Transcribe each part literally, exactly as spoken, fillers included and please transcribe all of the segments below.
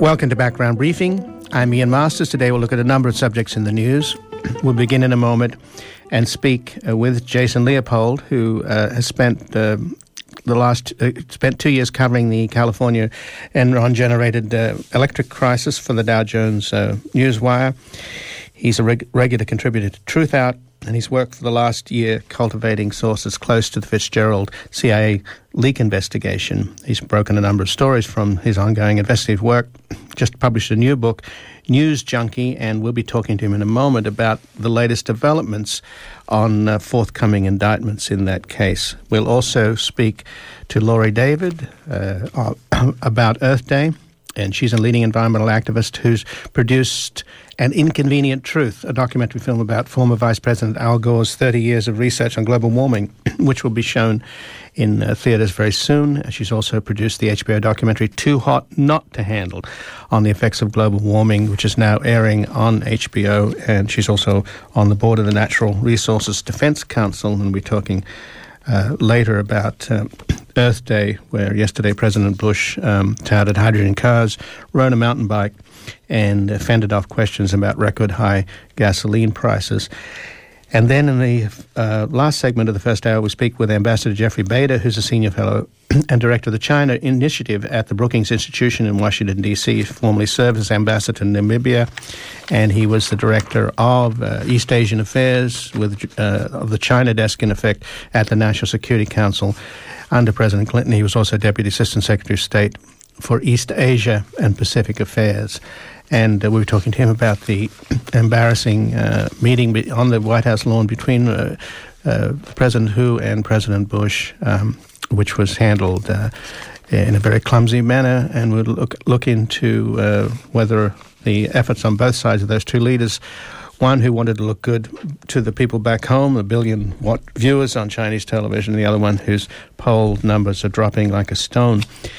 Welcome to Background Briefing. I'm Ian Masters. Today we'll look at a number of subjects in the news. We'll begin in a moment and speak uh, with Jason Leopold, who uh, has spent uh, the last uh, spent two years covering the California Enron-generated uh, electric crisis for the Dow Jones uh, Newswire. He's a reg- regular contributor to Truthout, and he's worked for the last year cultivating sources close to the Fitzgerald C I A leak investigation. He's broken a number of stories from his ongoing investigative work, just published a new book, News Junkie, and we'll be talking to him in a moment about the latest developments on uh, forthcoming indictments in that case. We'll also speak to Laurie David uh, about Earth Day, and she's a leading environmental activist who's produced An Inconvenient Truth, a documentary film about former Vice President Al Gore's thirty years of research on global warming, which will be shown in uh, theaters very soon. She's also produced the H B O documentary Too Hot Not to Handle on the effects of global warming, which is now airing on H B O, and she's also on the board of the Natural Resources Defense Council, and we're talking uh, later about uh, Earth Day, where yesterday President Bush um, touted hydrogen cars, rode a mountain bike, and uh, fended off questions about record high gasoline prices. And then in the uh, last segment of the first hour, we speak with Ambassador Jeffrey Bader, who's a senior fellow and director of the China Initiative at the Brookings Institution in Washington, D C. He formerly served as ambassador to Namibia, and he was the director of uh, East Asian Affairs with uh, of the China desk, in effect, at the National Security Council under President Clinton. He was also Deputy Assistant Secretary of State for East Asia and Pacific Affairs. And uh, we were talking to him about the embarrassing uh, meeting be- on the White House lawn between uh, uh, President Hu and President Bush, um, which was handled uh, in a very clumsy manner. And we'll look, look into uh, whether the efforts on both sides of those two leaders, one who wanted to look good to the people back home, a billion watt viewers on Chinese television, and the other one whose poll numbers are dropping like a stone,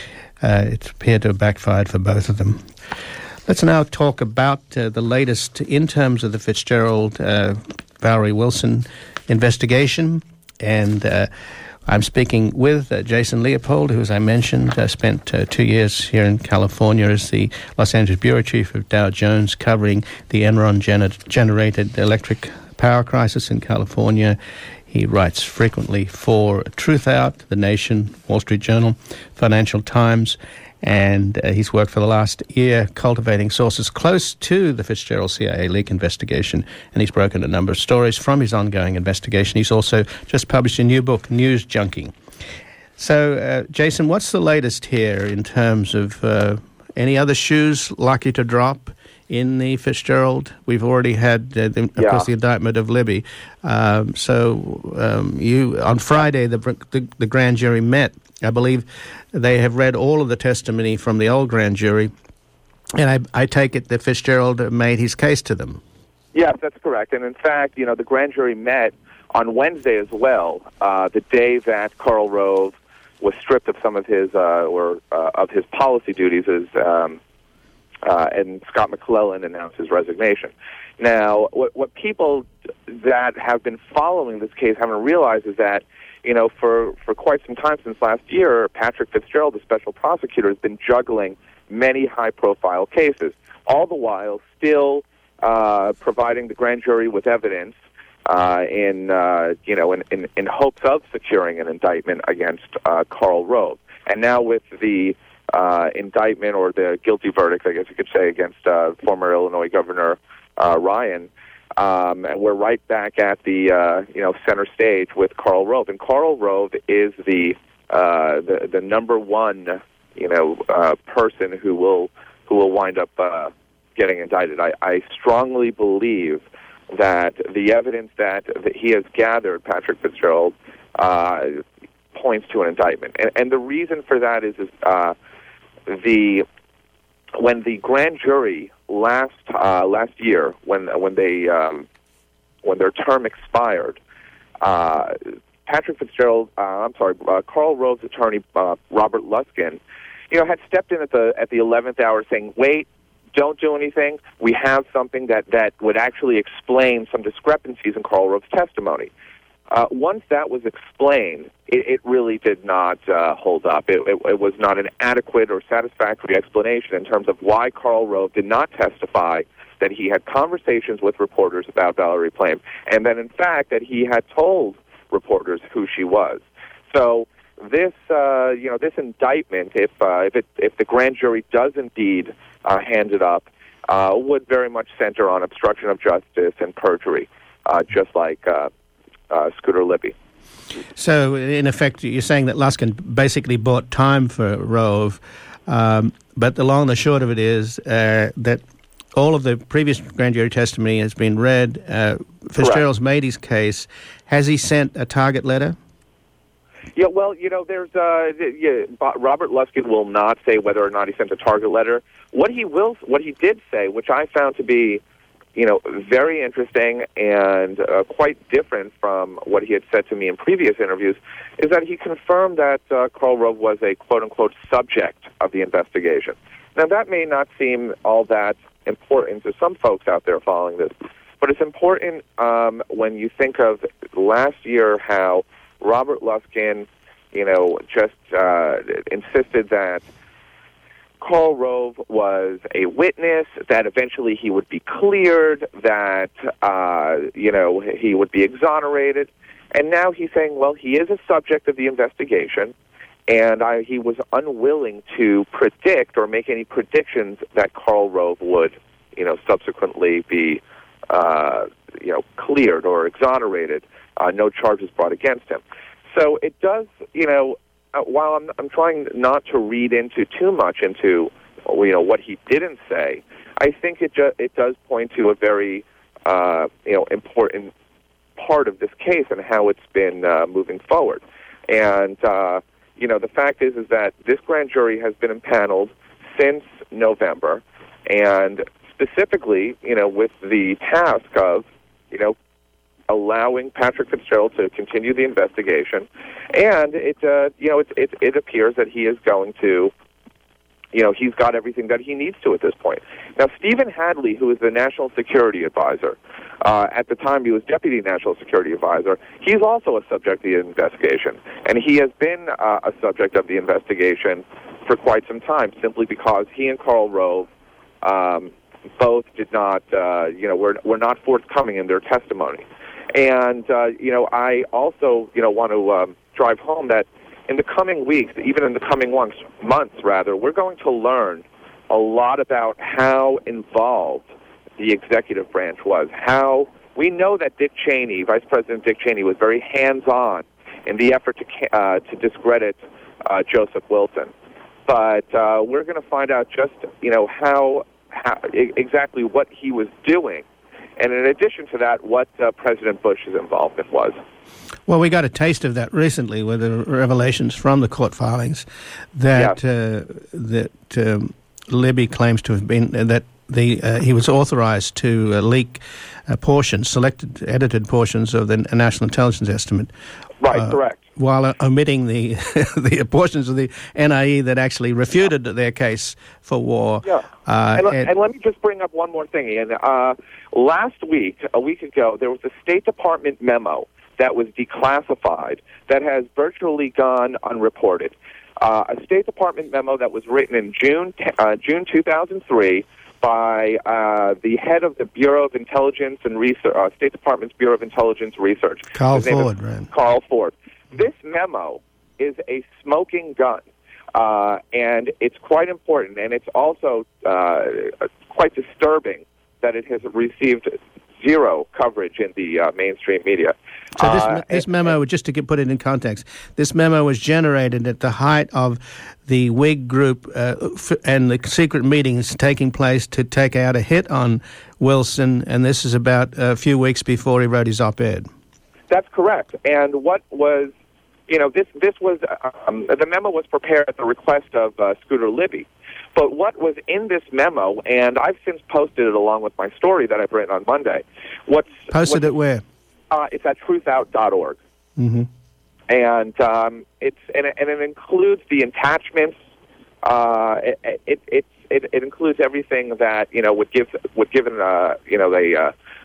uh, it appeared to have backfired for both of them. Let's now talk about uh, the latest in terms of the Fitzgerald uh, Valerie Wilson investigation. And uh, I'm speaking with uh, Jason Leopold, who, as I mentioned, uh, spent uh, two years here in California as the Los Angeles bureau chief of Dow Jones, covering the Enron-generated electric power crisis in California. He writes frequently for Truthout, The Nation, Wall Street Journal, Financial Times, and uh, he's worked for the last year cultivating sources close to the Fitzgerald C I A leak investigation, and he's broken a number of stories from his ongoing investigation. He's also just published a new book, News Junkie. So, uh, Jason, what's the latest here in terms of uh, any other shoes likely to drop in the Fitzgerald? We've already had, uh, the, of yeah. course, the indictment of Libby. Um, so, um, you on Friday, the, the the grand jury met. I believe they have read all of the testimony from the old grand jury, and I, I take it that Fitzgerald made his case to them. Yes, that's correct. And in fact, you know, the grand jury met on Wednesday as well, uh, the day that Karl Rove was stripped of some of his uh, or uh, of his policy duties as. Um, Uh, and Scott McClellan announced his resignation. Now, what, what people that have been following this case haven't realized is that, you know, for, for quite some time since last year, Patrick Fitzgerald, the special prosecutor, has been juggling many high-profile cases, all the while still uh, providing the grand jury with evidence uh, in, uh, you know, in, in, in hopes of securing an indictment against uh, Karl Rove. And now with the Uh, indictment or the guilty verdict, I guess you could say, against uh, former Illinois Governor uh, Ryan, um, and we're right back at the uh, you know center stage with Karl Rove, and Karl Rove is the uh, the, the number one you know uh, person who will who will wind up uh, getting indicted. I, I strongly believe that the evidence that, that he has gathered, Patrick Fitzgerald, uh, points to an indictment, and, and the reason for that is is. Uh, The when the grand jury last uh, last year, when when they um, when their term expired, uh, Patrick Fitzgerald, uh, I'm sorry, uh, Karl Rove's attorney uh, Robert Luskin, you know, had stepped in at the at the eleventh hour, saying, "Wait, don't do anything. We have something that that would actually explain some discrepancies in Karl Rove's testimony." uh, once that was explained, it, it really did not uh, hold up. It, it, it was not an adequate or satisfactory explanation in terms of why Karl Rove did not testify that he had conversations with reporters about Valerie Plame, and that, in fact, that he had told reporters who she was. So this, uh, you know, this indictment, if uh, if, it, if the grand jury does indeed uh, hand it up, uh, would very much center on obstruction of justice and perjury, uh, just like uh, uh, Scooter Libby. So, in effect, you're saying that Luskin basically bought time for Rove, um, but the long and the short of it is uh, that all of the previous grand jury testimony has been read. Uh, Fitzgerald's made his case. Has he sent a target letter? Yeah, well, you know, there's uh, yeah, Robert Luskin will not say whether or not he sent a target letter. What he will, what he did say, which I found to be, you know, very interesting and uh, quite different from what he had said to me in previous interviews, is that he confirmed that uh, Karl Rove was a quote-unquote subject of the investigation. Now, that may not seem all that important to some folks out there following this, but it's important um, when you think of last year how Robert Luskin, you know, just uh, insisted that Karl Rove was a witness, that eventually he would be cleared, that, uh, you know, he would be exonerated. And now he's saying, well, he is a subject of the investigation, and I, he was unwilling to predict or make any predictions that Karl Rove would, you know, subsequently be, uh, you know, cleared or exonerated, uh, no charges brought against him. So it does, you know, uh, while I'm, I'm trying not to read into too much into, you know, what he didn't say, I think it ju- it does point to a very, uh, you know, important part of this case and how it's been uh, moving forward. And, uh, you know, the fact is is that this grand jury has been impaneled since November, and specifically, you know, with the task of, you know, allowing Patrick Fitzgerald to continue the investigation, and it, uh, you know, it, it, it appears that he is going to, you know, he's got everything that he needs to at this point. Now, Stephen Hadley, who is the National Security Advisor, uh, at the time he was Deputy National Security Advisor, he's also a subject of the investigation, and he has been uh, a subject of the investigation for quite some time, simply because he and Karl Rove um, both did not, uh, you know, were, were not forthcoming in their testimony. And, uh, you know, I also, you know, want to um, drive home that in the coming weeks, even in the coming months, months rather, we're going to learn a lot about how involved the executive branch was. How we know that Dick Cheney, Vice President Dick Cheney, was very hands-on in the effort to uh, to discredit uh, Joseph Wilson. But uh, we're going to find out just, you know, how, how exactly what he was doing. And in addition to that, what uh, President Bush's involvement was. Well, we got a taste of that recently with the revelations from the court filings that yeah. uh, that um, Libby claims to have been uh, that the uh, he was authorized to uh, leak uh, portions, selected, edited portions of the National Intelligence Estimate. Right, uh, correct. While uh, omitting the the portions of the N I E that actually refuted yeah. their case for war. Yeah. Uh, and, and, and let me just bring up one more thing, Ian. Uh, last week, a week ago, there was a State Department memo that was declassified that has virtually gone unreported. Uh, a State Department memo that was written in June uh, June two thousand three by uh, the head of the Bureau of Intelligence and Research, uh, State Department's Bureau of Intelligence Research. Carl Ford, right? Carl Ford. This memo is a smoking gun, uh, and it's quite important, and it's also uh, quite disturbing that it has received zero coverage in the uh, mainstream media. So this, uh, this and, memo, and, just to get, put it in context, this memo was generated at the height of the Whig group uh, f- and the secret meetings taking place to take out a hit on Wilson, and this is about a few weeks before he wrote his op-ed. That's correct. And what was, you know, this this was, um, the memo was prepared at the request of uh, Scooter Libby. But what was in this memo, and I've since posted it along with my story that I've written on Monday. What's Posted what's, it where? Uh, it's at truth out dot org. Mm-hmm. And um, it's and it, and it includes the attachments. Uh, it, it, it it it includes everything that you know would give would give an uh, you know a uh,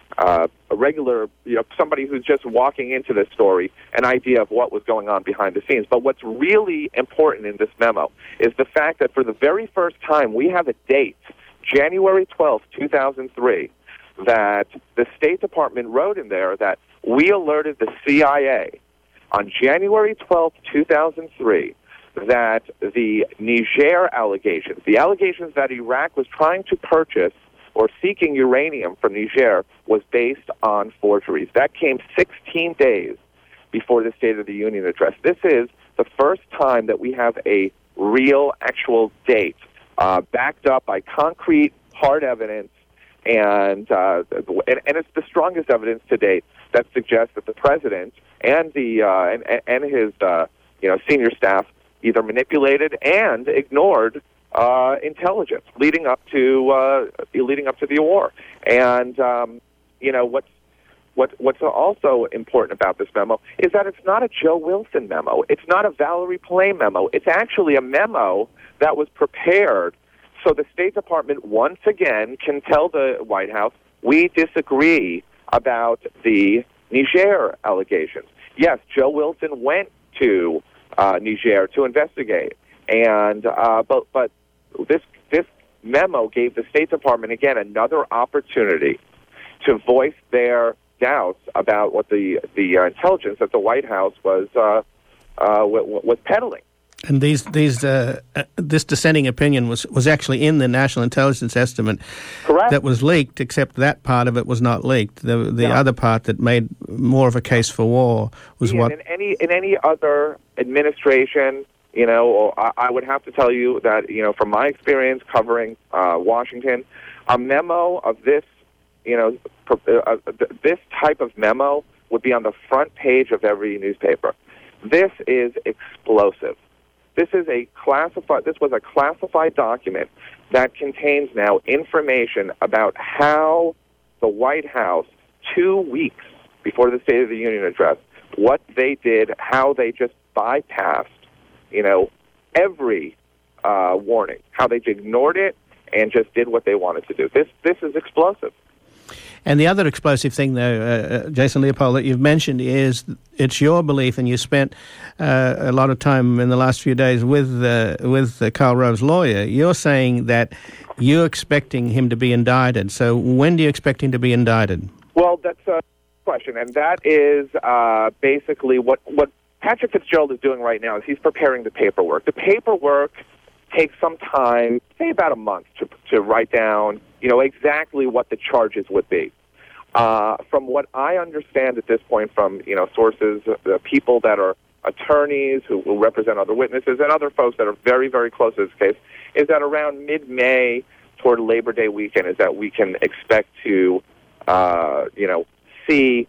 uh, a regular, you know, somebody who's just walking into this story, an idea of what was going on behind the scenes. But what's really important in this memo is the fact that for the very first time, we have a date, January twelfth, two thousand three, that the State Department wrote in there that we alerted the C I A on January twelfth, two thousand three, that the Niger allegations, the allegations that Iraq was trying to purchase or seeking uranium from Niger, was based on forgeries. That came sixteen days before the State of the Union address. This is the first time that we have a real, actual date uh, backed up by concrete, hard evidence, and, uh, and and it's the strongest evidence to date that suggests that the president and the uh, and, and his uh, you know senior staff either manipulated and ignored uh, intelligence leading up to uh, leading up to the war. And um, you know what's what what's also important about this memo is that it's not a Joe Wilson memo. It's not a Valerie Plame memo. It's actually a memo that was prepared so the State Department once again can tell the White House, we disagree about the Niger allegations. Yes, Joe Wilson went to uh, Niger to investigate, and uh, but but this this memo gave the State Department again another opportunity to voice their doubts about what the the uh, intelligence that the White House was uh, uh, w- w- was peddling. And these, these, uh, uh, this dissenting opinion was, was actually in the National Intelligence Estimate. Correct. That was leaked, except that part of it was not leaked. The the yeah. other part that made more of a case for war was Ian, what... In any, in any other administration, you know, I, I would have to tell you that, you know, from my experience covering uh, Washington, a memo of this, you know, uh, this type of memo would be on the front page of every newspaper. This is explosive. This is a classified. This was a classified document that contains now information about how the White House, two weeks before the State of the Union address, what they did, how they just bypassed, you know, every uh, warning, how they ignored it and just did what they wanted to do. This this is explosive. And the other explosive thing, though, uh, Jason Leopold, that you've mentioned is it's your belief, and you spent uh, a lot of time in the last few days with uh, with uh, Karl Rove's lawyer. You're saying that you're expecting him to be indicted. So when do you expect him to be indicted? Well, that's a question, and that is uh, basically what, what Patrick Fitzgerald is doing right now is he's preparing the paperwork. The paperwork takes some time, say about a month, to to write down, you know, exactly what the charges would be. Uh, from what I understand at this point from, you know, sources, uh, people that are attorneys who will represent other witnesses and other folks that are very, very close to this case, is that around mid-May toward Labor Day weekend is that we can expect to, uh, you know, see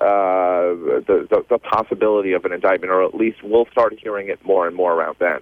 uh, the, the, the possibility of an indictment, or at least we'll start hearing it more and more around then.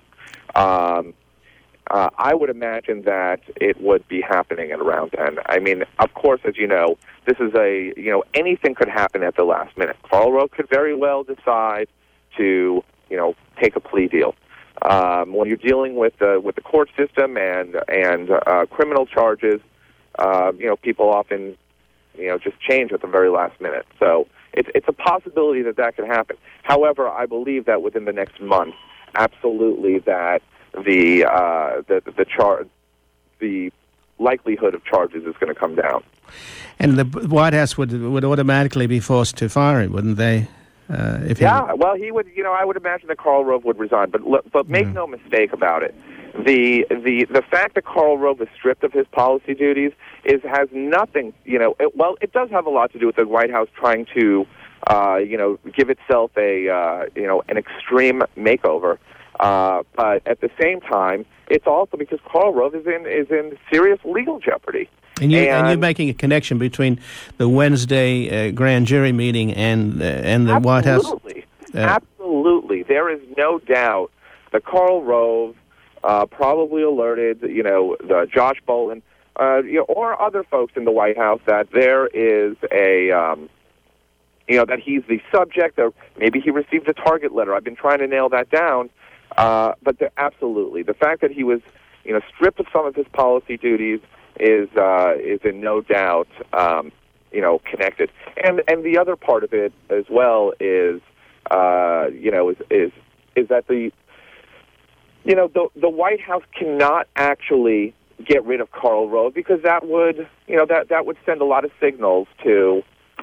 Um, Uh, I would imagine that it would be happening at around then. I mean, of course, as you know, this is a, you know, anything could happen at the last minute. Karl Rove could very well decide to, you know, take a plea deal. Um, when you're dealing with the with the court system and and uh, criminal charges, uh, you know, people often, you know, just change at the very last minute. So it's it's a possibility that that could happen. However, I believe that within the next month, absolutely that. The uh, the the char- the likelihood of charges is going to come down, and the White House would would automatically be forced to fire him, wouldn't they? Uh, if yeah, he... well, he would. You know, I would imagine that Karl Rove would resign, but but make mm. no mistake about it. The the the fact that Karl Rove is stripped of his policy duties is has nothing. You know, it, well, it does have a lot to do with the White House trying to, uh, you know, give itself a uh, you know an extreme makeover. Uh, but at the same time, it's also because Karl Rove is in is in serious legal jeopardy. And, you, and, and you're making a connection between the Wednesday uh, grand jury meeting and uh, and the White House. Absolutely, uh, absolutely. There is no doubt that Karl Rove uh, probably alerted, you know, the Josh Bolten, uh, you know, or other folks in the White House that there is a. Um, you know, that he's the subject, or maybe he received a target letter. I've been trying to nail that down. Uh, but the, absolutely, the fact that he was, you know, stripped of some of his policy duties is uh, is in no doubt, um, you know, connected. And and the other part of it as well is, uh, you know, is is is that the, you know, the the White House cannot actually get rid of Karl Rove, because that would, you know, that that would send a lot of signals to.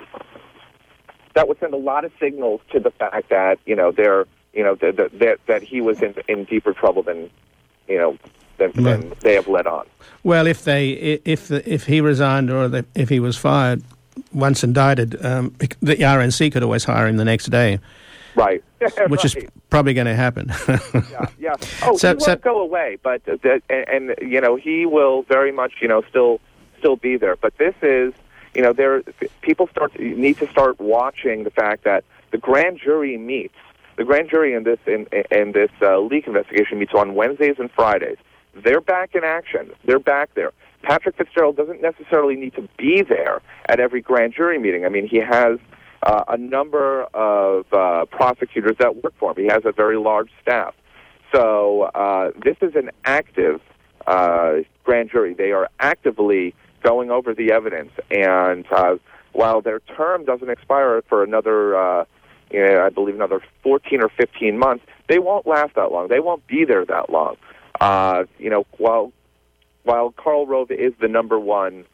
That would send a lot of signals to the fact that, you know, they're, you know, that that that he was in in deeper trouble than, you know, than, right. than they have let on. Well, if they if if he resigned or the, if he was fired, once indicted, um, the R N C could always hire him the next day. Right. Which right. is probably going to happen. yeah, yeah. Oh, so, he won't so, go away, but that, and, and you know, he will very much, you know, still still be there. But this is, you know, there people start need to start watching the fact that the grand jury meets. The grand jury in this in in this uh, leak investigation meets on Wednesdays and Fridays. They're back in action. They're back there. Patrick Fitzgerald doesn't necessarily need to be there at every grand jury meeting. I mean, he has uh, a number of uh, prosecutors that work for him. He has a very large staff. So uh, this is an active uh, grand jury. They are actively going over the evidence. And uh, while their term doesn't expire for another, uh, you know, I believe another fourteen or fifteen months, they won't last that long. They won't be there that long. Uh, you know, while while Karl Rove is the number one,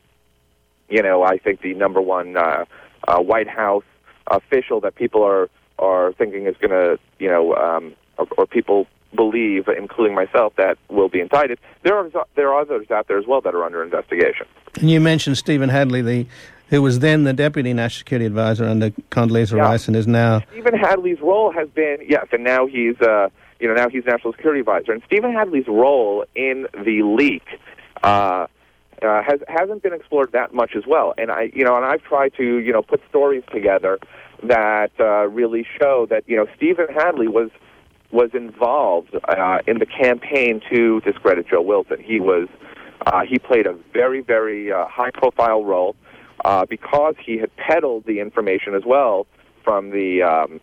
you know, I think the number one uh, uh, White House official that people are, are thinking is going to, you know, um, or, or people believe, including myself, that will be indicted, there are there are others out there as well that are under investigation. And you mentioned Stephen Hadley, the who was then the Deputy National Security Advisor under Condoleezza yeah. Rice and is now... Stephen Hadley's role has been, yes, and now he's, uh, you know, now he's National Security Advisor. And Stephen Hadley's role in the leak uh, uh, has, hasn't been explored that much as well. And, I, you know, and I've tried to, you know, put stories together that uh, really show that, you know, Stephen Hadley was was involved uh, in the campaign to discredit Joe Wilson. He was, uh, he played a very, very uh, high-profile role uh, because he had peddled the information as well from the, um,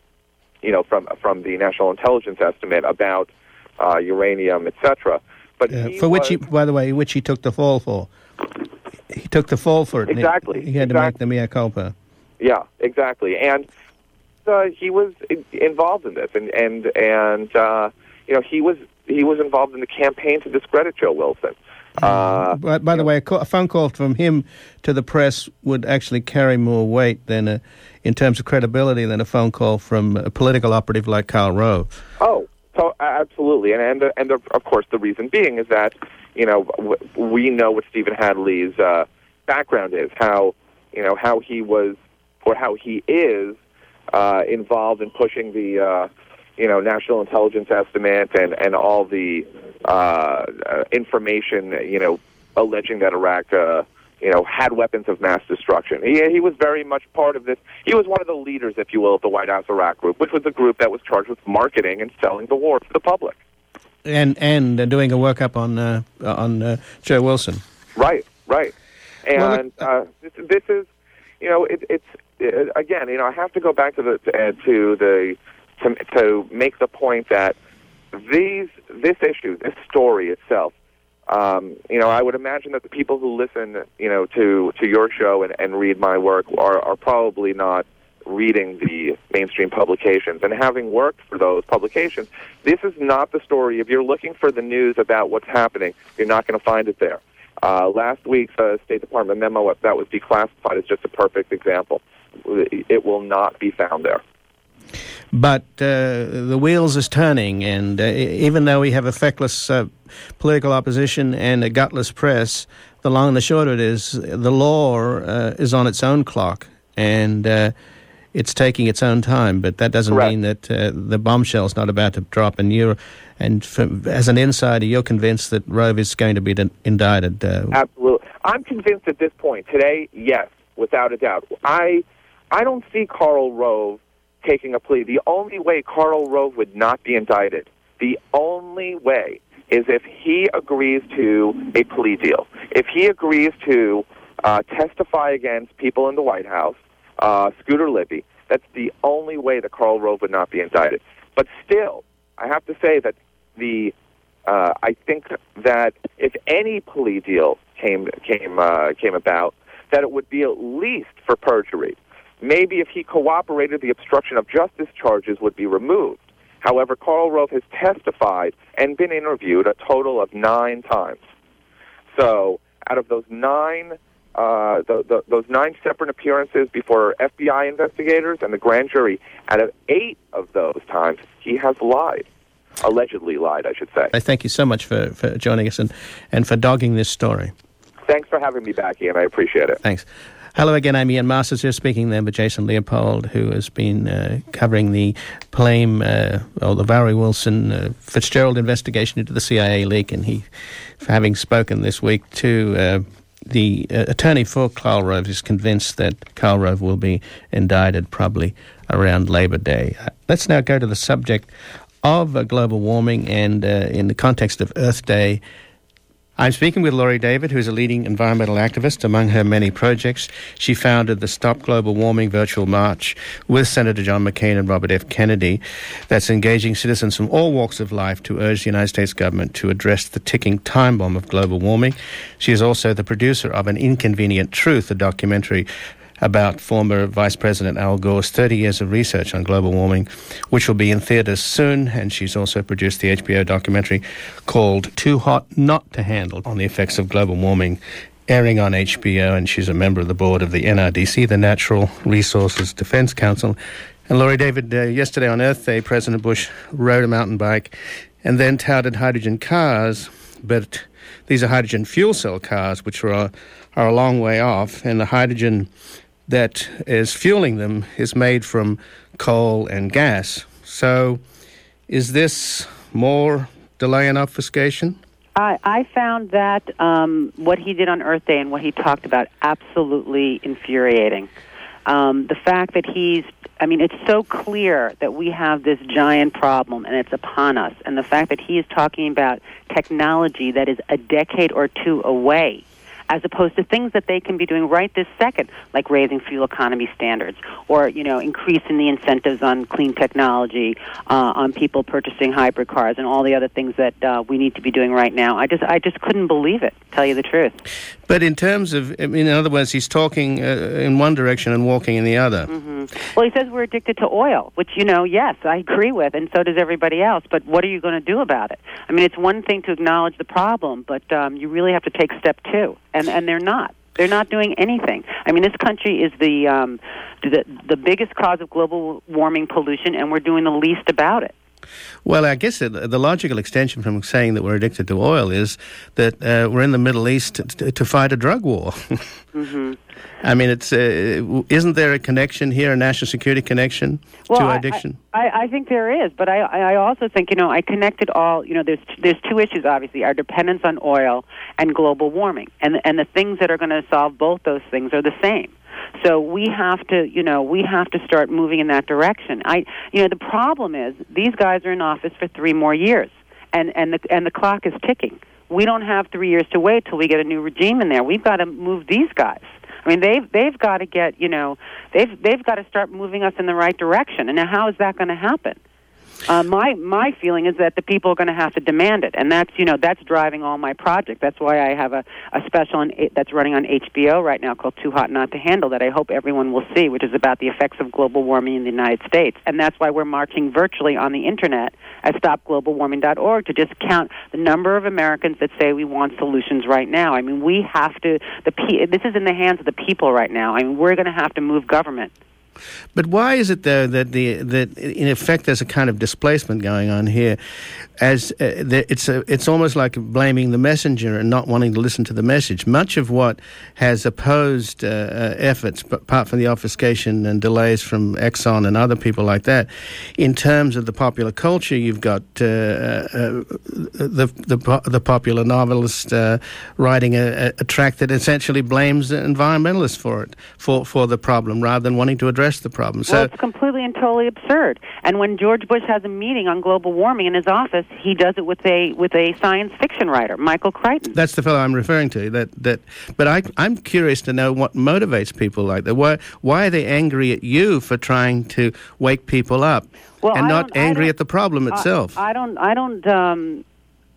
you know, from from the National Intelligence Estimate about uh, uranium, et cetera. But uh, he for which, was, he, by the way, which he took the fall for. He took the fall for it. Exactly. He, he had exactly. to make the mea culpa. Yeah, exactly. And uh, he was in, involved in this, and and and uh, you know, he was he was involved in the campaign to discredit Joe Wilson. Uh, by, by the way, a, call, a phone call from him to the press would actually carry more weight than, a, in terms of credibility, than a phone call from a political operative like Karl Rove. Oh, so, absolutely, and and and the, of course the reason being is that, you know, w- we know what Stephen Hadley's uh, background is, how you know how he was or how he is uh, involved in pushing the uh, you know National Intelligence Estimate and and all the uh, uh, information, you know, alleging that Iraq uh, you know had weapons of mass destruction. He he was very much part of this. He was one of the leaders, if you will, of the White House Iraq Group, which was a group that was charged with marketing and selling the war to the public. And and uh, doing a workup on uh, on uh, Joe Wilson. Right, right. And well, uh, this, this is, you know, it, it's it, again, you know, I have to go back to the to, uh, to the to, to make the point that these this issue, this story itself, um, you know, I would imagine that the people who listen, you know, to to your show and, and read my work are are probably not reading the mainstream publications. And having worked for those publications, this is not the story. If you're looking for the news about what's happening, you're not going to find it there. Uh, last week's uh, State Department memo that was declassified is just a perfect example. It will not be found there. But uh, the wheels is turning, and uh, even though we have a feckless uh, political opposition and a gutless press, the long and the short of it is the law uh, is on its own clock, and uh, it's taking its own time. But that doesn't Correct. mean that uh, the bombshell's not about to drop. And you're, and from, as an insider, you're convinced that Rove is going to be de- indicted. Uh, Absolutely, I'm convinced at this point today. Yes, without a doubt. I I don't see Karl Rove taking a plea. The only way Karl Rove would not be indicted, the only way, is if he agrees to a plea deal. If he agrees to uh, testify against people in the White House, uh, Scooter Libby, that's the only way that Karl Rove would not be indicted. But still, I have to say that the uh, I think that if any plea deal came came uh, came about, that it would be at least for perjury. Maybe if he cooperated, the obstruction of justice charges would be removed. However, Karl Rove has testified and been interviewed a total of nine times. So, out of those nine, uh, the, the, those nine separate appearances before F B I investigators and the grand jury, out of eight of those times, he has lied. Allegedly lied, I should say. I thank you so much for, for joining us and, and for dogging this story. Thanks for having me back, Ian. I appreciate it. Thanks. Hello again, I'm Ian Masters here, speaking then with Jason Leopold, who has been uh, covering the Palame, uh, or the Valerie Wilson uh, Fitzgerald investigation into the C I A leak, and he, having spoken this week to uh, the uh, attorney for Karl Rove, is convinced that Karl Rove will be indicted probably around Labor Day. Uh, let's now go to the subject of uh, global warming, and uh, in the context of Earth Day. I'm speaking with Laurie David, who is a leading environmental activist. Among her many projects, she founded the Stop Global Warming Virtual March with Senator John McCain and Robert F. Kennedy, that's engaging citizens from all walks of life to urge the United States government to address the ticking time bomb of global warming. She is also the producer of An Inconvenient Truth, a documentary about former Vice President Al Gore's thirty years of research on global warming, which will be in theaters soon. And she's also produced the H B O documentary called Too Hot Not to Handle on the effects of global warming, airing on H B O. And she's a member of the board of the N R D C, the Natural Resources Defense Council. And Laurie David, uh, yesterday on Earth Day, President Bush rode a mountain bike and then touted hydrogen cars, but these are hydrogen fuel cell cars, which are, are a long way off, and the hydrogen that is fueling them is made from coal and gas. So is this more delay and obfuscation? I, I found that um, what he did on Earth Day and what he talked about absolutely infuriating. Um, the fact that he's, I mean, it's so clear that we have this giant problem and it's upon us. And the fact that he is talking about technology that is a decade or two away, as opposed to things that they can be doing right this second, like raising fuel economy standards or, you know, increasing the incentives on clean technology, uh, on people purchasing hybrid cars and all the other things that uh, we need to be doing right now. I just I just couldn't believe it, to tell you the truth. But in terms of, I mean, in other words, he's talking uh, in one direction and walking in the other. Mm-hmm. Well, he says we're addicted to oil, which, you know, yes, I agree with, and so does everybody else. But what are you going to do about it? I mean, it's one thing to acknowledge the problem, but um, you really have to take step two. And and they're not. They're not doing anything. I mean, this country is the um, the the biggest cause of global warming pollution, and we're doing the least about it. Well, I guess it, the logical extension from saying that we're addicted to oil is that uh, we're in the Middle East to, to fight a drug war. Mm-hmm. I mean, it's uh, isn't there a connection here, a national security connection well, to I, addiction? I, I think there is, but I, I also think, you know, I connected all, you know, there's there's two issues, obviously, our dependence on oil and global warming. And, and the things that are going to solve both those things are the same. So we have to, you know, we have to start moving in that direction. I, you know, the problem is these guys are in office for three more years, and, and, the, and the clock is ticking. We don't have three years to wait till we get a new regime in there. We've got to move these guys. I mean, they've they've got to get, you know, they've they've got to start moving us in the right direction. And now, how is that going to happen? Uh, my my feeling is that the people are going to have to demand it, and that's you know that's driving all my projects. That's why I have a, a special on, that's running on H B O right now called Too Hot Not to Handle that I hope everyone will see, which is about the effects of global warming in the United States. And that's why we're marching virtually on the internet at stop global warming dot org to just count the number of Americans that say we want solutions right now. I mean, we have to. The this is in the hands of the people right now. I mean, we're going to have to move government. But why is it, though, that the that in effect there's a kind of displacement going on here? As uh, the, it's a, it's almost like blaming the messenger and not wanting to listen to the message. Much of what has opposed uh, uh, efforts, apart from the obfuscation and delays from Exxon and other people like that, in terms of the popular culture, you've got uh, uh, the, the the popular novelist uh, writing a, a tract that essentially blames the environmentalists for it, for for the problem, rather than wanting to address the problem. So well, it's completely and totally absurd. And when George Bush has a meeting on global warming in his office, he does it with a with a science fiction writer, Michael Crichton. That's the fellow I'm referring to. That that. But I, I'm curious to know what motivates people like that. Why why are they angry at you for trying to wake people up, well, and I not angry at the problem I, itself? I don't. I don't. Um,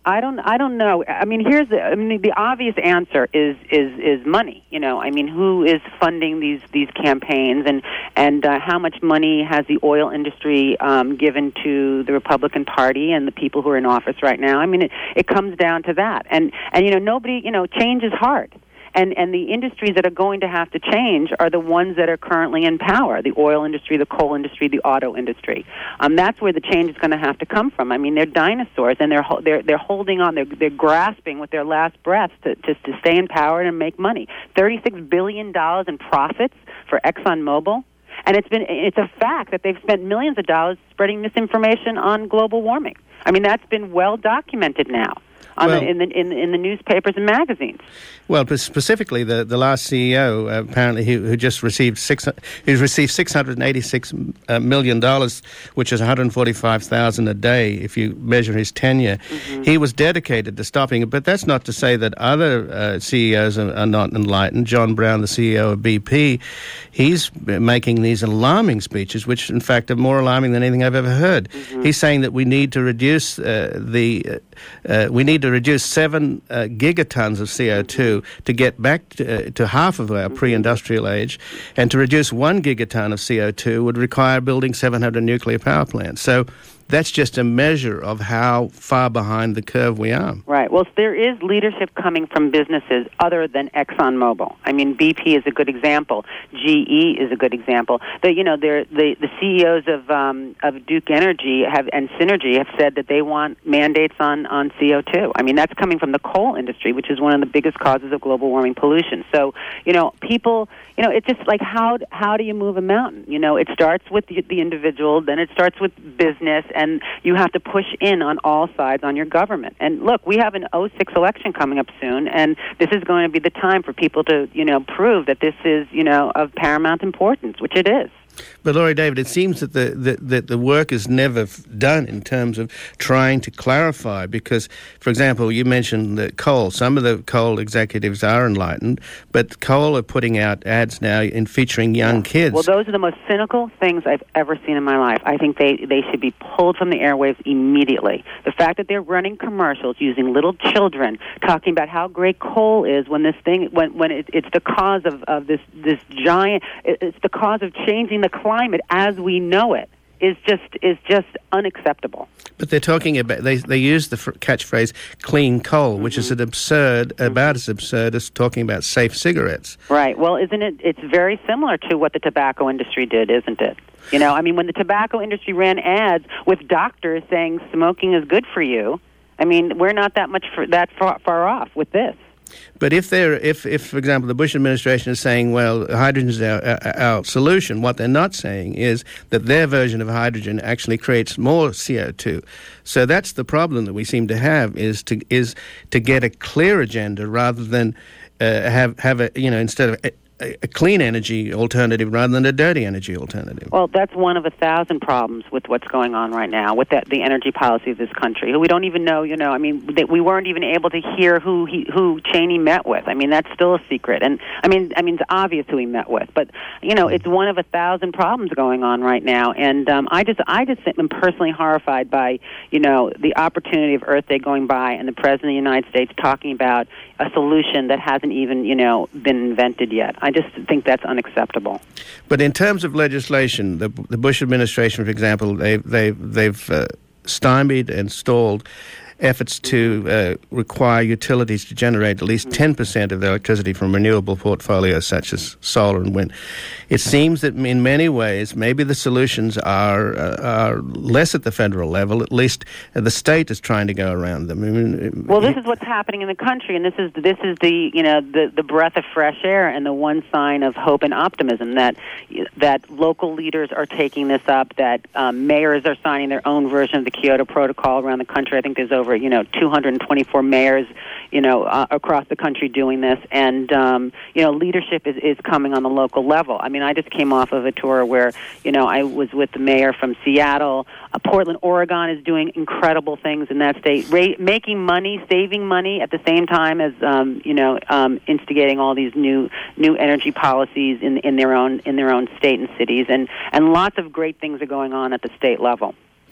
I don't. I don't know. I mean, here's the. I mean, the obvious answer is is is money. You know, I mean, who is funding these these campaigns, and and uh, how much money has the oil industry um, given to the Republican Party and the people who are in office right now? I mean, it, it comes down to that. And and you know, nobody. You know, change is hard. And and the industries that are going to have to change are the ones that are currently in power: the oil industry, the coal industry, the auto industry. Um, that's where the change is going to have to come from. I mean, they're dinosaurs, and they're ho- they're they're holding on. They're they're grasping with their last breaths to to, to stay in power and make money. Thirty-six billion dollars in profits for ExxonMobil. And it's been it's a fact that they've spent millions of dollars spreading misinformation on global warming. I mean, that's been well documented now. On Well, the, in the in, in the newspapers and magazines. Well, but specifically, the, the last C E O uh, apparently who, who just received six who's received six hundred eighty six uh, million dollars, which is one hundred forty five thousand a day if you measure his tenure. Mm-hmm. He was dedicated to stopping it, but that's not to say that other uh, C E Os are, are not enlightened. John Brown, the C E O of B P, he's making these alarming speeches, which in fact are more alarming than anything I've ever heard. Mm-hmm. He's saying that we need to reduce uh, the uh, uh, we need to reduce seven uh, gigatons of C O two to get back to, uh, to half of our pre-industrial age, and to reduce one gigaton of C O two would require building seven hundred nuclear power plants. So that's just a measure of how far behind the curve we are. Right. Well, there is leadership coming from businesses other than ExxonMobil. I mean, B P is a good example. G E is a good example. The, you know, the the C E Os of um, of Duke Energy have and Synergy have said that they want mandates on, on C O two. I mean, that's coming from the coal industry, which is one of the biggest causes of global warming pollution. So, you know, people, you know, it's just like how how do you move a mountain? You know, it starts with the, the individual, then it starts with business, and you have to push in on all sides on your government. And look, we have an oh six election coming up soon, and this is going to be the time for people to, you know, prove that this is, you know, of paramount importance, which it is. But Laurie David, it seems that the, the, that the work is never f- done in terms of trying to clarify because, for example, you mentioned that coal. Some of the coal executives are enlightened, but coal are putting out ads now in featuring young kids. Well, those are the most cynical things I've ever seen in my life. I think they, they should be pulled from the airwaves immediately. The fact that they're running commercials using little children talking about how great coal is when this thing when when it, it's the cause of, of this this giant it, it's the cause of changing the climate as we know it is just is just unacceptable. But they're talking about they they use the f- catchphrase "clean coal," mm-hmm. which is an absurd, mm-hmm. about as absurd as talking about safe cigarettes. Right. Well, isn't it? It's very similar to what the tobacco industry did, isn't it? You know, I mean, when the tobacco industry ran ads with doctors saying smoking is good for you, I mean, we're not that much for, that far, far off with this. But if they're, if, if, for example, the Bush administration is saying, well, hydrogen is our, our, our solution, what they're not saying is that their version of hydrogen actually creates more C O two. So that's the problem that we seem to have is to is to get a clear agenda rather than uh, have have a you know instead of. A, a clean energy alternative rather than a dirty energy alternative. Well, that's one of a thousand problems with what's going on right now with that, the energy policy of this country. We don't even know, you know, I mean, that we weren't even able to hear who he, who Cheney met with. I mean, that's still a secret. And, I mean, I mean, it's obvious who he met with. But, you know, it's one of a thousand problems going on right now. And um, I just I just am personally horrified by, you know, the opportunity of Earth Day going by and the President of the United States talking about a solution that hasn't even, you know, been invented yet. I just think that's unacceptable. But in terms of legislation, the, the Bush administration, for example, they've, they've, they've uh, stymied and stalled efforts to uh, require utilities to generate at least ten percent of their electricity from renewable portfolios such as solar and wind. It seems that in many ways maybe the solutions are uh, are less at the federal level. At least uh, the state is trying to go around them. I mean, well, this is what's happening in the country, and this is this is the you know the, the breath of fresh air and the one sign of hope and optimism that that local leaders are taking this up, that um, mayors are signing their own version of the Kyoto Protocol around the country. I think there's over you know two hundred twenty-four mayors you know uh, across the country doing this, and um, you know leadership is, is coming on the local level. I mean, I just came off of a tour where you know I was with the mayor from Seattle. Uh, Portland, Oregon is doing incredible things in that state, ra- making money, saving money at the same time as um, you know um, instigating all these new new energy policies in in their own in their own state and cities, and and lots of great things are going on at the state level.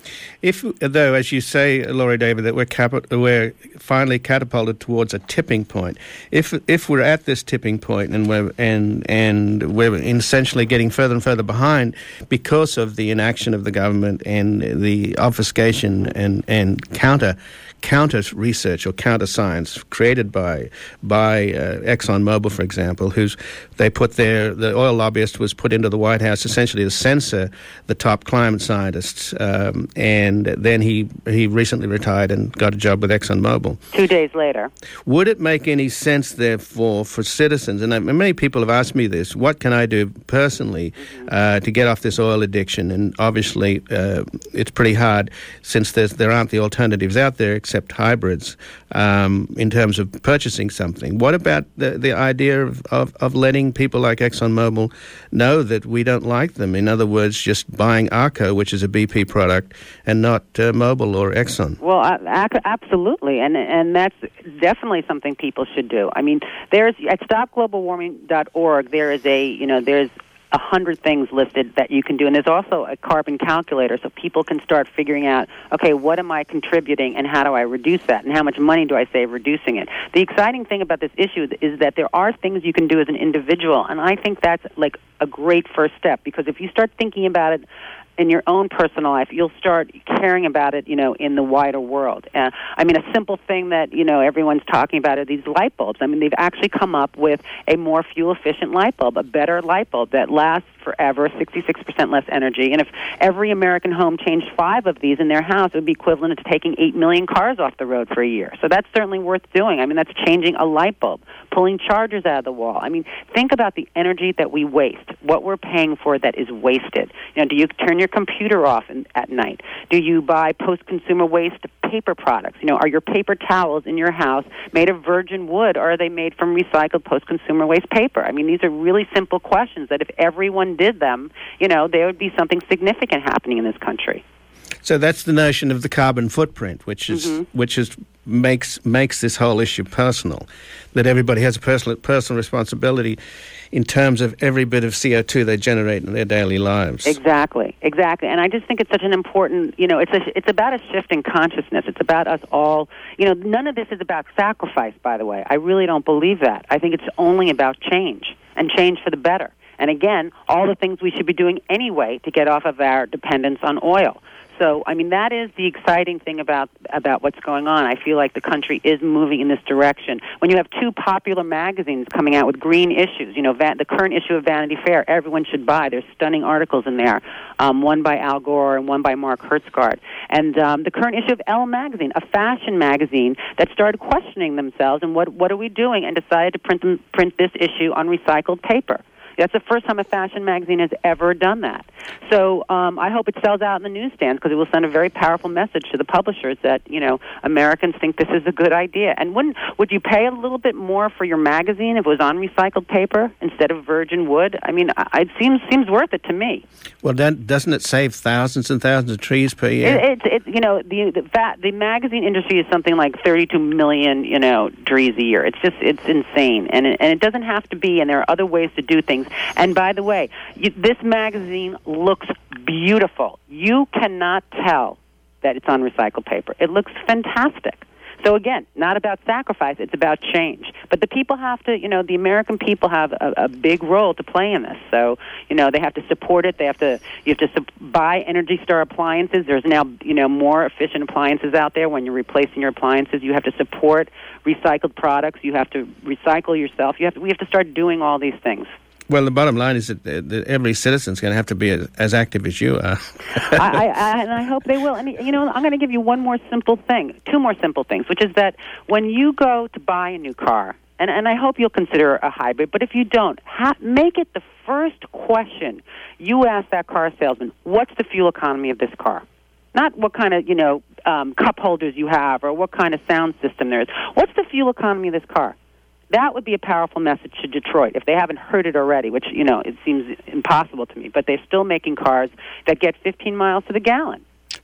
If, though, as you say, Laurie David, that we're capi- we're finally catapulted towards a tipping point. If if we're at this tipping point and we're and and we're essentially getting further and further behind because of the inaction of the government and the obfuscation and and counter counter research or counter science created by by uh, ExxonMobil, for example, who's they put their the oil lobbyist was put into the White House essentially to censor the top climate scientists, um, and then he he recently retired and got a job with ExxonMobil. Two days later. Would it make any sense, therefore, for citizens, and many people have asked me this, what can I do personally mm-hmm. uh, to get off this oil addiction? And obviously uh, it's pretty hard since there's, there aren't the alternatives out there except hybrids um, in terms of purchasing something. What about the, the idea of, of, of letting people like ExxonMobil know that we don't like them? In other words, just buying ARCO, which is a B P product, and not uh, Mobil or Exxon. Well, uh, absolutely, and and that's definitely something people should do. I mean, there's at stop global warming dot org. There is a you know there's a hundred things listed that you can do, and there's also a carbon calculator, so people can start figuring out, okay, what am I contributing, and how do I reduce that, and how much money do I save reducing it? The exciting thing about this issue is that there are things you can do as an individual, and I think that's like a great first step, because if you start thinking about it in your own personal life, you'll start caring about it, you know, in the wider world. Uh, I mean, a simple thing that, you know, everyone's talking about are these light bulbs. I mean, they've actually come up with a more fuel-efficient light bulb, a better light bulb that lasts forever, sixty-six percent less energy. And if every American home changed five of these in their house, it would be equivalent to taking eight million cars off the road for a year. So that's certainly worth doing. I mean, that's changing a light bulb, pulling chargers out of the wall. I mean, think about the energy that we waste, what we're paying for that is wasted. You know, do you turn your computer off in, at night? Do you buy post-consumer waste paper products? You know, are your paper towels in your house made of virgin wood, or are they made from recycled post-consumer waste paper? I mean, these are really simple questions that if everyone did them, you know, there would be something significant happening in this country. So that's the notion of the carbon footprint, which is mm-hmm. which is makes makes this whole issue personal, that everybody has a personal personal responsibility in terms of every bit of C O two they generate in their daily lives. Exactly, exactly. And I just think it's such an important, you know, it's a, it's about a shift in consciousness. It's about us all, you know, none of this is about sacrifice, by the way. I really don't believe that. I think it's only about change, and change for the better. And again, all the things we should be doing anyway to get off of our dependence on oil. So, I mean, that is the exciting thing about about what's going on. I feel like the country is moving in this direction. When you have two popular magazines coming out with green issues, you know, va- the current issue of Vanity Fair, everyone should buy. There's stunning articles in there, um, one by Al Gore and one by Mark Hertsgaard. And um, the current issue of Elle magazine, a fashion magazine that started questioning themselves and what what are we doing, and decided to print them, print this issue on recycled paper. That's the first time a fashion magazine has ever done that. So um, I hope it sells out in the newsstands, because it will send a very powerful message to the publishers that, you know, Americans think this is a good idea. And wouldn't would you pay a little bit more for your magazine if it was on recycled paper instead of virgin wood? I mean, it seems seems worth it to me. Well, then, doesn't it save thousands and thousands of trees per year? It, it, it, you know, the the, fat, the magazine industry is something like thirty-two million, you know, trees a year. It's just it's insane, and it, and it doesn't have to be. And there are other ways to do things. And by the way, you, this magazine looks beautiful. You cannot tell that it's on recycled paper. It looks fantastic. So again, not about sacrifice, it's about change. But the people have to, you know, the American people have a, a big role to play in this. So, you know, they have to support it. They have to, you have to su- buy Energy Star appliances. There's now, you know, more efficient appliances out there. When you're replacing your appliances, you have to support recycled products. You have to recycle yourself. You have to, we have to start doing all these things. Well, the bottom line is that, that every citizen's going to have to be as, as active as you are. I, I, and I hope they will. And, you know, I'm going to give you one more simple thing, two more simple things, which is that when you go to buy a new car, and, and I hope you'll consider a hybrid, but if you don't, ha- make it the first question you ask that car salesman, what's the fuel economy of this car? Not what kind of, you know, um, cup holders you have or what kind of sound system there is. What's the fuel economy of this car? That would be a powerful message to Detroit if they haven't heard it already, which, you know, it seems impossible to me. But they're still making cars that get fifteen miles to the gallon.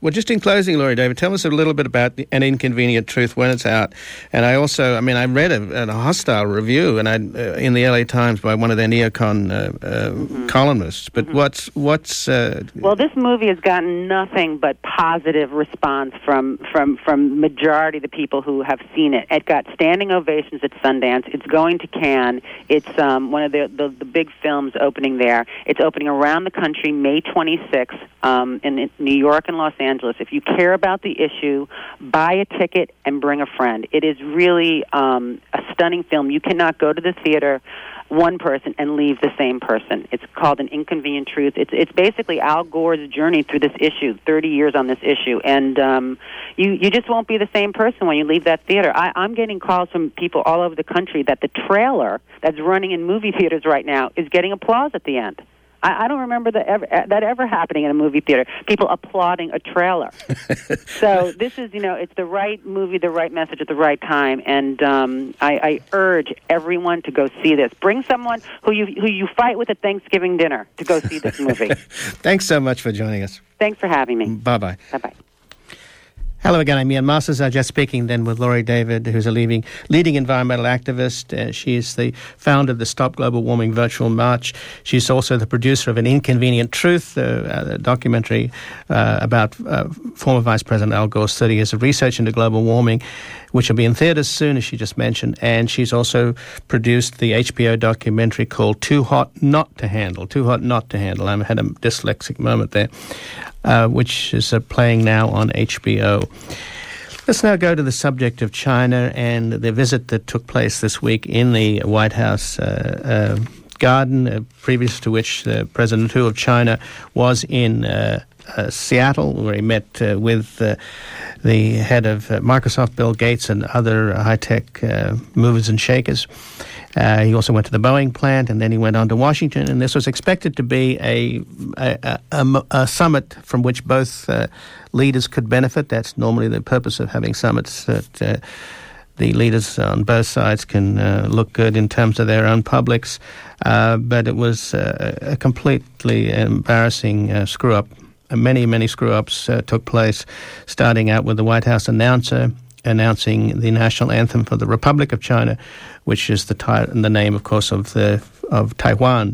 Well, just in closing, Laurie David, tell us a little bit about the, An Inconvenient Truth when it's out. And I also, I mean, I read a, a hostile review and I uh, in the L A Times by one of their neocon uh, uh, mm-hmm. columnists. But mm-hmm. what's what's uh, well, this movie has gotten nothing but positive response from from from majority of the people who have seen it. It got standing ovations at Sundance. It's going to Cannes. It's um, one of the, the the big films opening there. It's opening around the country May twenty-sixth um, in New York and Los Angeles. If you care about the issue, buy a ticket and bring a friend. It is really um, a stunning film. You cannot go to the theater, one person, and leave the same person. It's called An Inconvenient Truth. It's it's basically Al Gore's journey through this issue, thirty years on this issue, and um, you you just won't be the same person when you leave that theater. I, I'm getting calls from people all over the country that the trailer that's running in movie theaters right now is getting applause at the end. I, I don't remember that ever, that ever happening in a movie theater, people applauding a trailer. So this is, you know, it's the right movie, the right message at the right time, and um, I, I urge everyone to go see this. Bring someone who you who you fight with at Thanksgiving dinner to go see this movie. Thanks so much for joining us. Thanks for having me. Bye-bye. Bye-bye. Hello again, I'm Ian Masters. I'm just speaking then with Laurie David, who's a leading, leading environmental activist. Uh, she is the founder of the Stop Global Warming Virtual March. She's also the producer of An Inconvenient Truth, uh, a documentary uh, about uh, former Vice President Al Gore's thirty years of research into global warming, which will be in theaters soon, as she just mentioned. And she's also produced the H B O documentary called Too Hot Not to Handle. Too Hot Not to Handle. I had a dyslexic moment there. Uh, which is uh, playing now on H B O. Let's now go to the subject of China and the visit that took place this week in the White House uh, uh, garden, uh, previous to which uh, President Hu of China was in uh, uh, Seattle, where he met uh, with uh, the head of uh, Microsoft, Bill Gates, and other high-tech uh, movers and shakers. Uh, he also went to the Boeing plant, and then he went on to Washington, and this was expected to be a, a, a, a summit from which both uh, leaders could benefit. That's normally the purpose of having summits, that uh, the leaders on both sides can uh, look good in terms of their own publics, uh, but it was uh, a completely embarrassing uh, screw-up. Many, many screw-ups uh, took place, starting out with the White House announcer announcing the national anthem for the Republic of China, which is the ti- the name, of course, of the of Taiwan,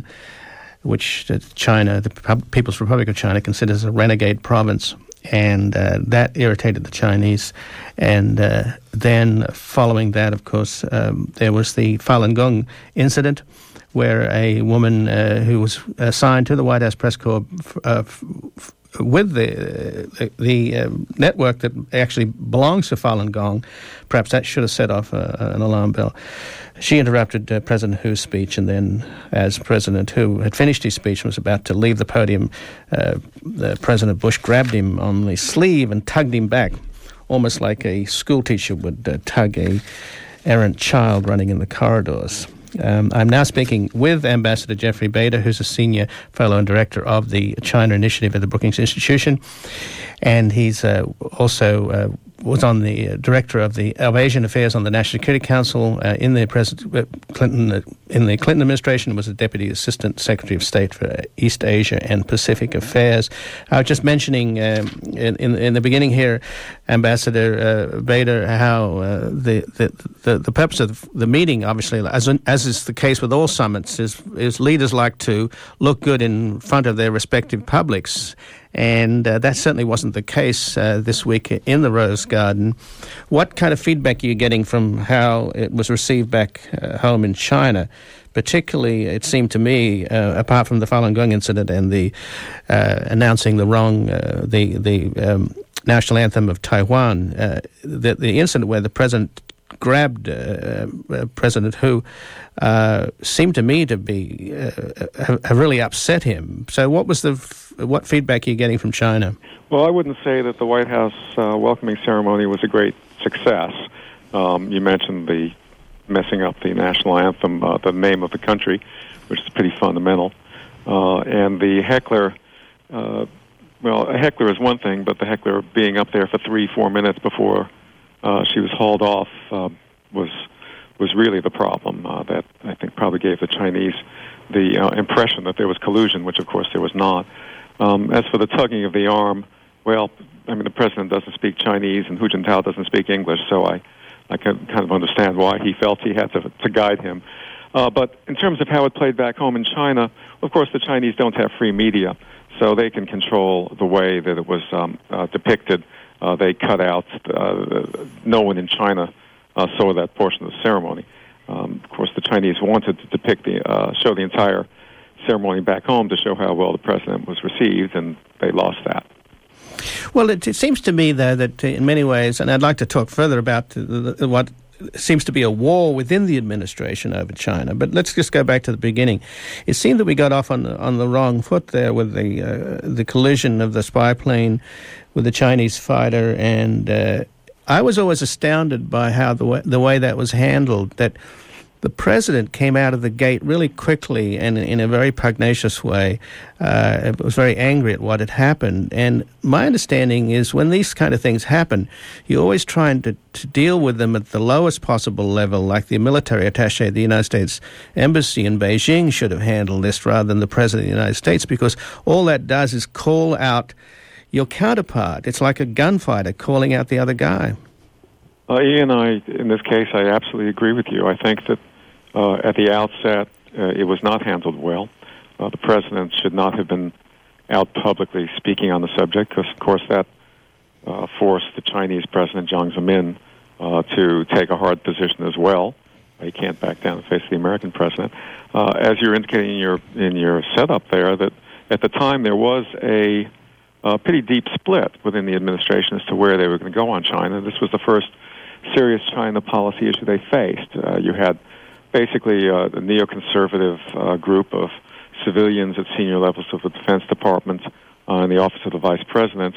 which China, the People's Republic of China, considers a renegade province, and uh, that irritated the Chinese. And uh, then, following that, of course, um, there was the Falun Gong incident, where a woman uh, who was assigned to the White House press corps f- uh, f- f- with the uh, the uh, network that actually belongs to Falun Gong, perhaps that should have set off uh, an alarm bell. She interrupted uh, President Hu's speech, and then as President Hu had finished his speech and was about to leave the podium, uh, the President Bush grabbed him on the sleeve and tugged him back, almost like a schoolteacher would uh, tug a errant child running in the corridors. Um, I'm now speaking with Ambassador Jeffrey Bader, who's a senior fellow and director of the China Initiative at the Brookings Institution, and he's uh, also uh, was on the uh, director of the of Asian Affairs on the National Security Council uh, in the President uh, Clinton uh, in the Clinton administration. Was a deputy assistant secretary of state for East Asia and Pacific Affairs. I was just mentioning um, in, in in the beginning here, Ambassador uh, Bader, how uh, the, the the the purpose of the meeting, obviously, as as is the case with all summits, is is leaders like to look good in front of their respective publics. And uh, that certainly wasn't the case uh, this week in the Rose Garden. What kind of feedback are you getting from how it was received back uh, home in China? Particularly, it seemed to me, uh, apart from the Falun Gong incident and the uh, announcing the wrong, uh, the the um, national anthem of Taiwan, uh, the, the incident where the president grabbed uh, uh, President Hu uh, seemed to me to be uh, have, have really upset him. So, what was the f- what feedback are you getting from China? Well, I wouldn't say that the White House uh, welcoming ceremony was a great success. Um, you mentioned the messing up the national anthem, uh, the name of the country, which is pretty fundamental, uh, and the heckler. Uh, well, a heckler is one thing, but the heckler being up there for three, four minutes before Uh, she was hauled off uh, was was really the problem uh, that I think probably gave the Chinese the uh, impression that there was collusion, which of course there was not. Um, as for the tugging of the arm, well, I mean, the president doesn't speak Chinese and Hu Jintao doesn't speak English, so I, I can kind of understand why he felt he had to, to guide him. Uh, but in terms of how it played back home in China, of course, the Chinese don't have free media, so they can control the way that it was um, uh, depicted. Uh, they cut out, uh, no one in China uh, saw that portion of the ceremony. Um, of course, the Chinese wanted to depict the, uh, show the entire ceremony back home to show how well the president was received, and they lost that. Well, it, it seems to me, though, that in many ways, and I'd like to talk further about the, the, what seems to be a war within the administration over China, but let's just go back to the beginning. It seemed that we got off on the, on the wrong foot there with the uh, the collision of the spy plane with the Chinese fighter, and uh, I was always astounded by how the way, the way that was handled, that the president came out of the gate really quickly and in a very pugnacious way. Uh, was very angry at what had happened. And my understanding is when these kind of things happen, you're always trying to, to deal with them at the lowest possible level, like the military attaché of the United States Embassy in Beijing should have handled this rather than the president of the United States, because all that does is call out your counterpart. It's like a gunfighter calling out the other guy. Uh, Ian, I, in this case, I absolutely agree with you. I think that uh, at the outset, uh, it was not handled well. Uh, the president should not have been out publicly speaking on the subject, because, of course, that uh, forced the Chinese president, Jiang Zemin, uh, to take a hard position as well. He can't back down in the face of the American president. Uh, as you're indicating in your, in your setup there, that at the time there was a uh, pretty deep split within the administration as to where they were going to go on China. This was the first serious China policy issue they faced. Uh, you had basically uh, a neoconservative uh, group of civilians at senior levels of the Defense Department uh, and the Office of the Vice President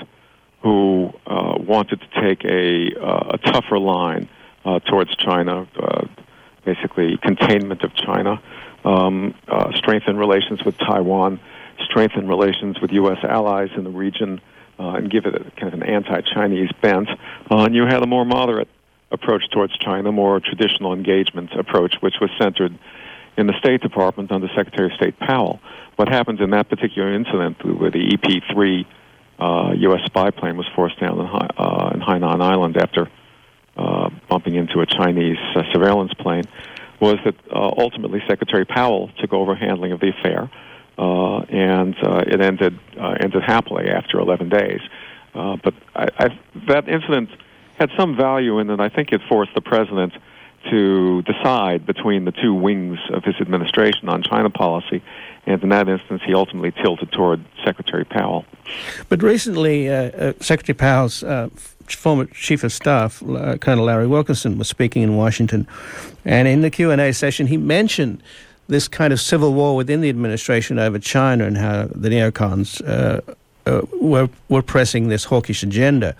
who uh, wanted to take a, uh, a tougher line uh, towards China, uh, basically containment of China, um, uh, strengthen relations with Taiwan, strengthen relations with U S allies in the region, uh, and give it a kind of an anti-Chinese bent. Uh, and you had a more moderate approach towards China, more traditional engagement approach, which was centered in the State Department under Secretary of State Powell. What happened in that particular incident where the E P three uh, U S spy plane was forced down in, uh, in Hainan Island after uh, bumping into a Chinese uh, surveillance plane was that uh, ultimately Secretary Powell took over handling of the affair, uh, and uh, it ended uh, ended happily after eleven days. Uh, but I, I, that incident had some value in that I think it forced the president to decide between the two wings of his administration on China policy, and in that instance he ultimately tilted toward Secretary Powell. But recently, uh, uh, Secretary Powell's uh, former Chief of Staff, uh, Colonel Larry Wilkinson, was speaking in Washington, and in the Q and A session he mentioned this kind of civil war within the administration over China and how the neocons uh, uh, were, were pressing this hawkish agenda,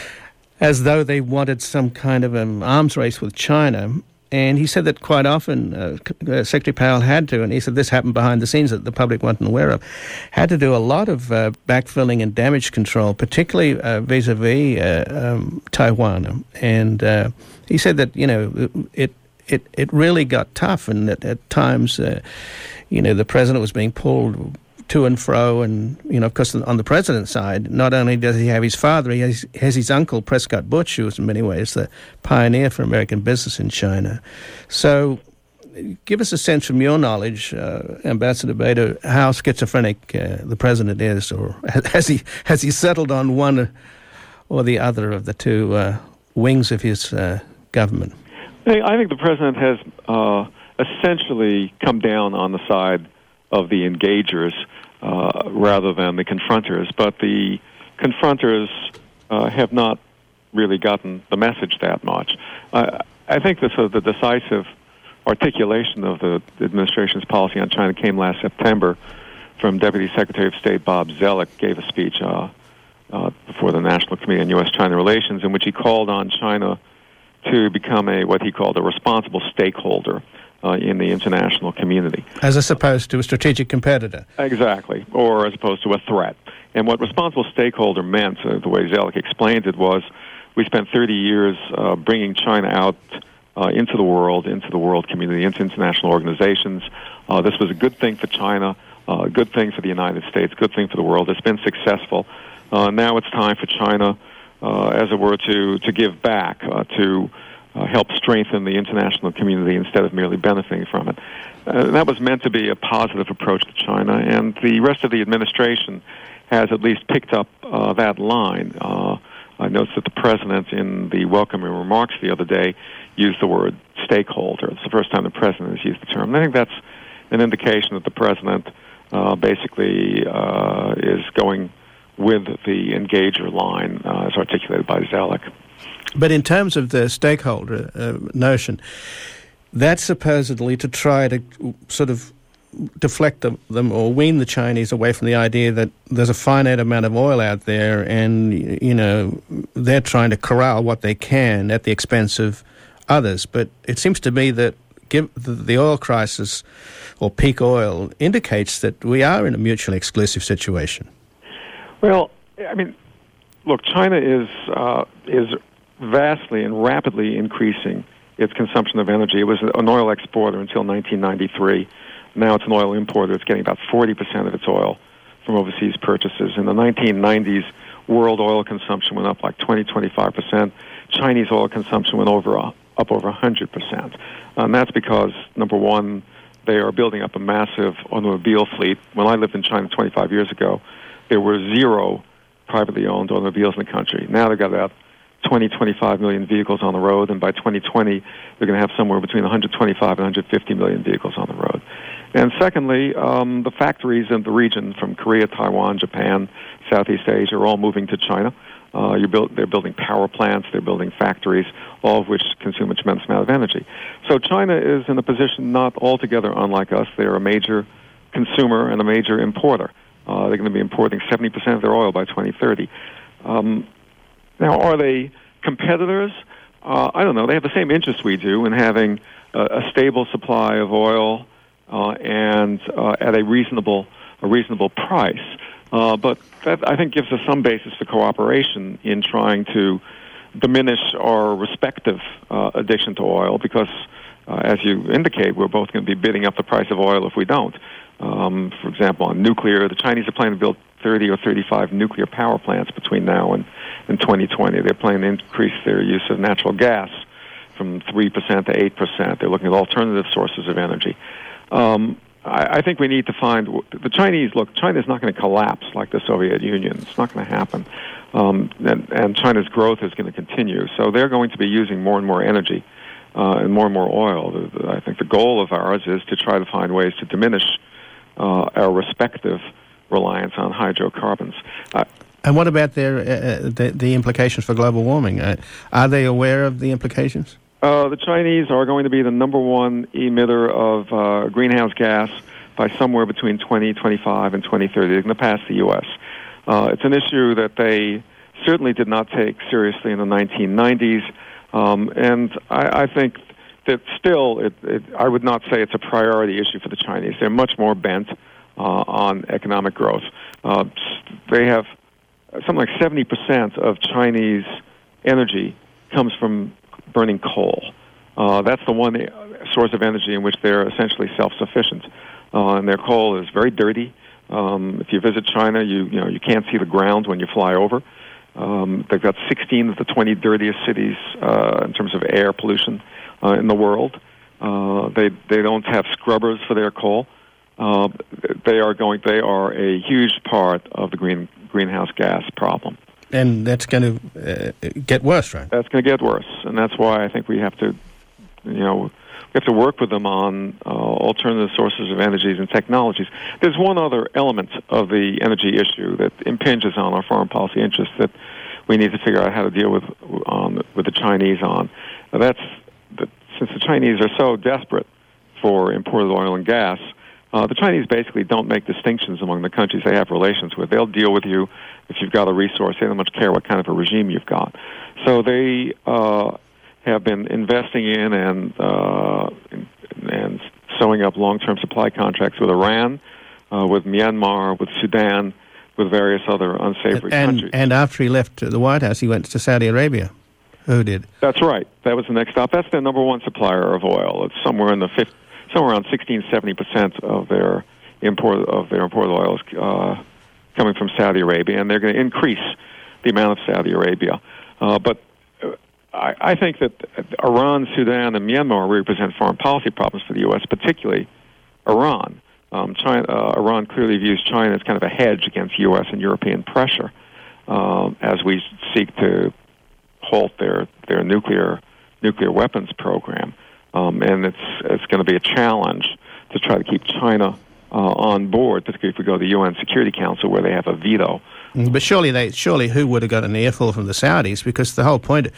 as though they wanted some kind of an arms race with China. And he said that quite often uh, Secretary Powell had to, and he said this happened behind the scenes that the public wasn't aware of, had to do a lot of uh, backfilling and damage control, particularly uh, vis-a-vis uh, um, Taiwan. And uh, he said that, you know, it it, it really got tough, and that at times, uh, you know, the president was being pulled to and fro, and, you know, of course, on the president's side, not only does he have his father, he has, has his uncle, Prescott Bush, who was in many ways the pioneer for American business in China. So give us a sense from your knowledge, uh, Ambassador Bader, how schizophrenic uh, the president is, or has he has he settled on one or the other of the two uh, wings of his uh, government? I think the president has uh, essentially come down on the side of the engagers uh, rather than the confronters. But the confronters uh, have not really gotten the message that much. Uh, I think this, uh, the decisive articulation of the administration's policy on China came last September from Deputy Secretary of State Bob Zoellick, gave a speech uh, uh, before the National Committee on U S China Relations in which he called on China to become a what he called a responsible stakeholder Uh, in the international community. As opposed to a strategic competitor. Exactly, or as opposed to a threat. And what responsible stakeholder meant, uh, the way Zoellick explained it, was we spent thirty years uh, bringing China out uh, into the world, into the world community, into international organizations. Uh, this was a good thing for China, uh, a good thing for the United States, good thing for the world. It's been successful. Uh, now it's time for China, uh, as it were, to, to give back, uh, to uh, help strengthen the international community instead of merely benefiting from it. Uh, that was meant to be a positive approach to China, and the rest of the administration has at least picked up uh, that line. Uh, I noticed that the president, in the welcoming remarks the other day, used the word stakeholder. It's the first time the president has used the term. And I think that's an indication that the president uh, basically uh, is going with the engager line uh, as articulated by Zelig. But in terms of the stakeholder uh, notion, that's supposedly to try to sort of deflect them, them or wean the Chinese away from the idea that there's a finite amount of oil out there, and you know they're trying to corral what they can at the expense of others. But it seems to me that give the, the oil crisis or peak oil indicates that we are in a mutually exclusive situation. Well, I mean, look, China is uh, is vastly and rapidly increasing its consumption of energy. It was an oil exporter until nineteen ninety-three. Now it's an oil importer. It's getting about forty percent of its oil from overseas purchases. In the nineteen nineties, world oil consumption went up like twenty, twenty-five percent. Chinese oil consumption went over uh, up over one hundred percent. And that's because, number one, they are building up a massive automobile fleet. When I lived in China twenty-five years ago, there were zero privately owned automobiles in the country. Now they've got about twenty, twenty-five million vehicles on the road, and by twenty twenty, they're going to have somewhere between one hundred twenty-five and one hundred fifty million vehicles on the road. And secondly, um, the factories in the region from Korea, Taiwan, Japan, Southeast Asia are all moving to China. Uh, you build, they're building power plants, they're building factories, all of which consume a tremendous amount of energy. So China is in a position not altogether unlike us. They're a major consumer and a major importer. Uh, they're going to be importing seventy percent of their oil by twenty thirty. Um, now, are they competitors? Uh, I don't know. They have the same interest we do in having a, a stable supply of oil uh, and uh, at a reasonable a reasonable price. Uh, but that, I think, gives us some basis for cooperation in trying to diminish our respective uh, addiction to oil because, uh, as you indicate, we're both going to be bidding up the price of oil if we don't. Um, for example, on nuclear, the Chinese are planning to build thirty or thirty-five nuclear power plants between now and, and twenty twenty. They're planning to increase their use of natural gas from three percent to eight percent. They're looking at alternative sources of energy. Um, I, I think we need to find... The Chinese, look, China's not going to collapse like the Soviet Union. It's not going to happen. Um, and, and China's growth is going to continue. So they're going to be using more and more energy uh, and more and more oil. I think the goal of ours is to try to find ways to diminish Uh, our respective reliance on hydrocarbons. Uh, and what about their uh, the, the implications for global warming? Uh, are they aware of the implications? Uh, the Chinese are going to be the number one emitter of uh, greenhouse gas by somewhere between twenty twenty-five and twenty thirty. They're going to pass the U S. Uh, it's an issue that they certainly did not take seriously in the nineteen nineties, um, and I, I think that still, it, it, I would not say it's a priority issue for the Chinese. They're much more bent uh, on economic growth. Uh, they have something like seventy percent of Chinese energy comes from burning coal. Uh, that's the one source of energy in which they're essentially self-sufficient. Uh, and their coal is very dirty. Um, if you visit China, you you know you can't see the ground when you fly over. Um, they've got sixteen of the twenty dirtiest cities uh, in terms of air pollution Uh, in the world. Uh, they they don't have scrubbers for their coal. Uh, they are going. They are a huge part of the green greenhouse gas problem. And that's going to uh, get worse, right? That's going to get worse, and that's why I think we have to, you know, we have to work with them on uh, alternative sources of energies and technologies. There's one other element of the energy issue that impinges on our foreign policy interests that we need to figure out how to deal with on with the Chinese on. Now, that's that since the Chinese are so desperate for imported oil and gas, uh, the Chinese basically don't make distinctions among the countries they have relations with. They'll deal with you if you've got a resource. They don't much care what kind of a regime you've got. So they uh, have been investing in and uh, and sewing up long-term supply contracts with Iran, uh, with Myanmar, with Sudan, with various other unsavory and, countries. And after he left the White House, he went to Saudi Arabia. Who did? That's right. That was the next stop. That's their number one supplier of oil. It's somewhere in the fifth, somewhere around sixteen, seventy percent of their import of their imported oil is uh, coming from Saudi Arabia, and they're going to increase the amount of Saudi Arabia. Uh, but I, I think that Iran, Sudan, and Myanmar represent foreign policy problems for the U S, particularly Iran. Um, China, uh, Iran clearly views China as kind of a hedge against U S and European pressure uh, as we seek to halt their, their nuclear nuclear weapons program. Um, and it's it's going to be a challenge to try to keep China uh, on board, particularly if we go to the U N Security Council where they have a veto. But surely they surely who would have got an earful from the Saudis, because the whole point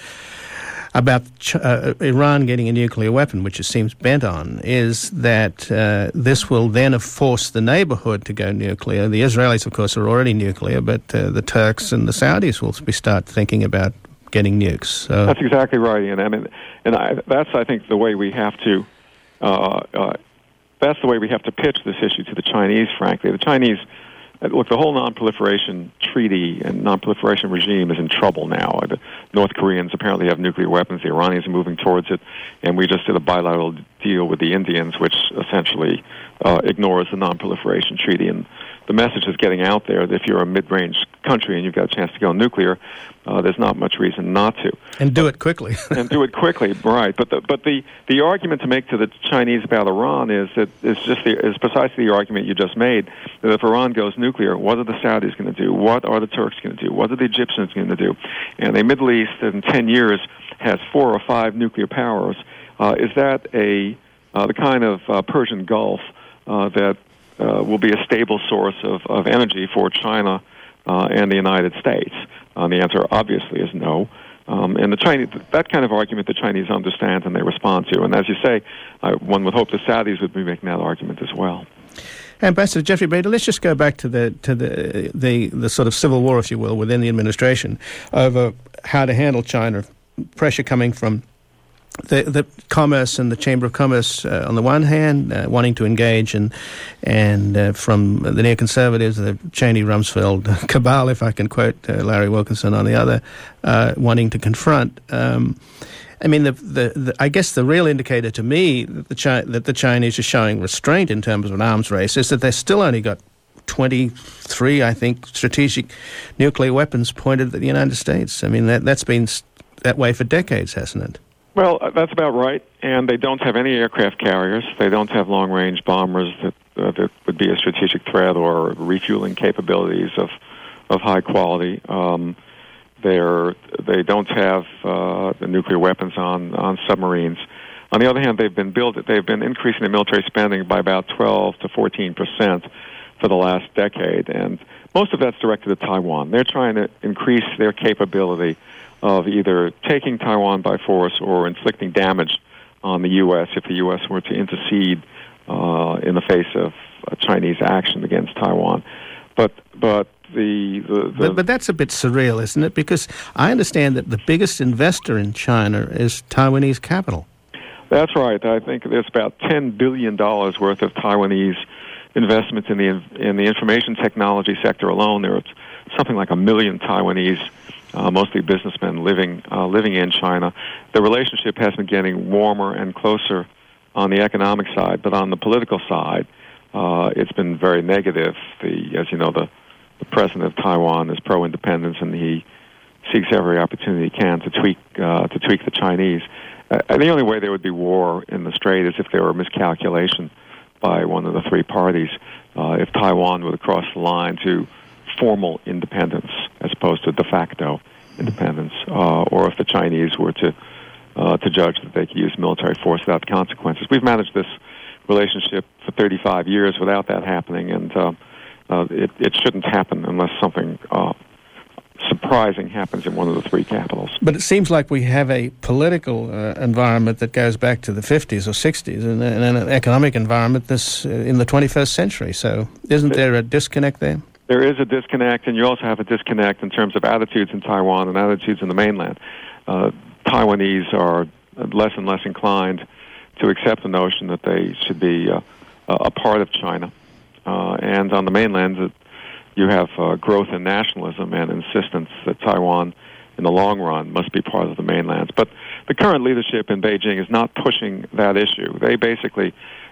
about uh, Iran getting a nuclear weapon, which it seems bent on, is that uh, this will then force the neighborhood to go nuclear. The Israelis, of course, are already nuclear, but uh, the Turks and the Saudis will be start thinking about getting nukes. So. That's exactly right, Ian. I mean, and I, that's, I think, the way we have to uh, uh, that's the way we have to pitch this issue to the Chinese, frankly. The Chinese, look, the whole non-proliferation treaty and non-proliferation regime is in trouble now. The North Koreans apparently have nuclear weapons. The Iranians are moving towards it. And we just did a bilateral deal with the Indians, which essentially uh, ignores the non-proliferation treaty. And the message is getting out there that if you're a mid-range country and you've got a chance to go nuclear, uh, there's not much reason not to. And do it quickly. and do it quickly, right. But the, but the, the argument to make to the Chinese about Iran is that it's just the, is precisely the argument you just made, that if Iran goes nuclear, what are the Saudis going to do? What are the Turks going to do? What are the Egyptians going to do? And a Middle East that in ten years has four or five nuclear powers, uh, is that a uh, the kind of uh, Persian Gulf uh, that Uh, will be a stable source of, of energy for China uh, and the United States? Uh, the answer obviously is no. Um, and the Chinese, that kind of argument the Chinese understand and they respond to. And as you say, uh, one would hope the Saudis would be making that argument as well. Ambassador Jeffrey Bader, let's just go back to the to the, the the sort of civil war, if you will, within the administration over how to handle China, pressure coming from The, the commerce and the Chamber of Commerce uh, on the one hand, uh, wanting to engage, and and uh, from the neoconservatives, the Cheney-Rumsfeld cabal, if I can quote uh, Larry Wilkinson, on the other, uh, wanting to confront. Um, I mean, the, the, the I guess the real indicator to me that the Chi- that the Chinese are showing restraint in terms of an arms race is that they've still only got twenty-three, I think, strategic nuclear weapons pointed at the United States. I mean, that that's been that way for decades, hasn't it? Well, that's about right, and they don't have any aircraft carriers. They don't have long-range bombers that uh, that would be a strategic threat or refueling capabilities of of high quality. Um, they're they don't have uh, the nuclear weapons on, on submarines. On the other hand, they've been built. They've been increasing their military spending by about twelve to fourteen percent for the last decade, and most of that's directed at Taiwan. They're trying to increase their capability of either taking Taiwan by force or inflicting damage on the U S if the U S were to intercede uh, in the face of uh, Chinese action against Taiwan. But but the, the, the but, but that's a bit surreal, isn't it? Because I understand that the biggest investor in China is Taiwanese capital. That's right. I think there's about ten billion dollars worth of Taiwanese investments in the in the information technology sector alone. There are something like a million Taiwanese, Uh, mostly businessmen living uh, living in China. The relationship has been getting warmer and closer on the economic side, but on the political side, uh, it's been very negative. The, as you know, the, the president of Taiwan is pro-independence, and he seeks every opportunity he can to tweak uh, to tweak the Chinese. Uh, and the only way there would be war in the Strait is if there were miscalculation by one of the three parties. Uh, if Taiwan were to cross the line to formal independence as opposed to de facto independence, uh, or if the Chinese were to uh, to judge that they could use military force without consequences. We've managed this relationship for thirty-five years without that happening, and uh, uh, it, it shouldn't happen unless something uh, surprising happens in one of the three capitals. But it seems like we have a political uh, environment that goes back to the fifties or sixties, and, and an economic environment that's uh, in the twenty-first century. So isn't there a disconnect there? There is a disconnect, and you also have a disconnect in terms of attitudes in Taiwan and attitudes in the mainland. Uh, Taiwanese are less and less inclined to accept the notion that they should be uh, a part of China. Uh, and on the mainland, uh, you have uh, growth in nationalism and insistence that Taiwan, in the long run, must be part of the mainland. But the current leadership in Beijing is not pushing that issue. They basically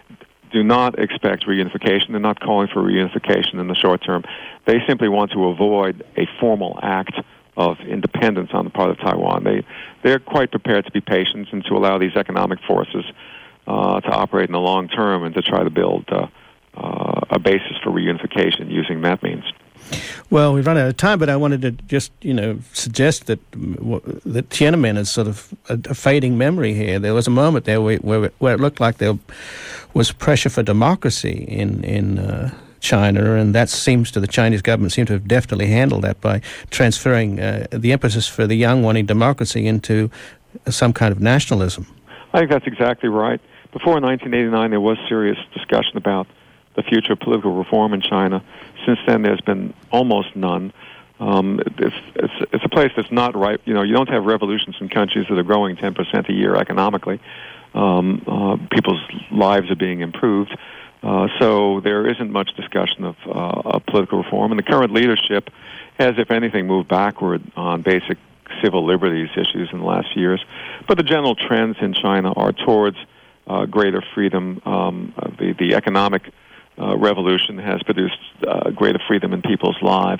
do not expect reunification. They're not calling for reunification in the short term. They simply want to avoid a formal act of independence on the part of Taiwan. They, they're quite prepared to be patient and to allow these economic forces uh, to operate in the long term and to try to build uh, uh, a basis for reunification using that means. Well, we've run out of time, but I wanted to just, you know, suggest that that Tiananmen is sort of a, a fading memory here. There was a moment there where, where, where it looked like there was pressure for democracy in in uh, China, and that seems to the Chinese government seem to have deftly handled that by transferring uh, the emphasis for the young wanting democracy into some kind of nationalism. I think that's exactly right. Before nineteen eighty-nine, there was serious discussion about the future of political reform in China. Since then, there's been almost none. Um, it's, it's, it's a place that's not right. You know, you don't have revolutions in countries that are growing ten percent a year economically. Um, uh, people's lives are being improved. Uh, so there isn't much discussion of, uh, of political reform. And the current leadership has, if anything, moved backward on basic civil liberties issues in the last few years. But the general trends in China are towards uh, greater freedom. Um, the, the economic Uh, revolution has produced uh, greater freedom in people's lives,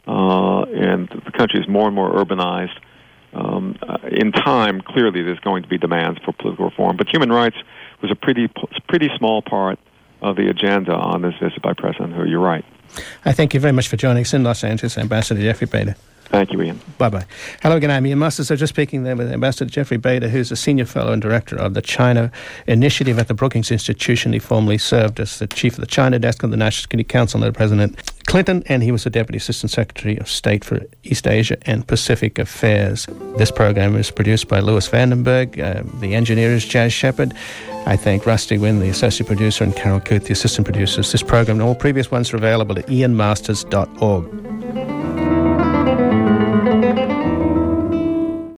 uh, and the country is more and more urbanized. Um, uh, in time, clearly, there's going to be demands for political reform, but human rights was a pretty, pretty small part of the agenda on this visit by President Hu. You're right. I thank you very much for joining us in Los Angeles, Ambassador Jeffrey Bader. Thank you, Ian. Bye-bye. Hello again, I'm Ian Masters. I was just speaking there with Ambassador Jeffrey Bader, who's a senior fellow and director of the China Initiative at the Brookings Institution. He formerly served as the chief of the China desk of the National Security Council under President Clinton, and he was the Deputy Assistant Secretary of State for East Asia and Pacific Affairs. This program is produced by Louis Vandenberg. Uh, the engineer is Jazz Shepard. I thank Rusty Wynn, the associate producer, and Carol Coote, the assistant producers. This program and all previous ones are available at ian masters dot org.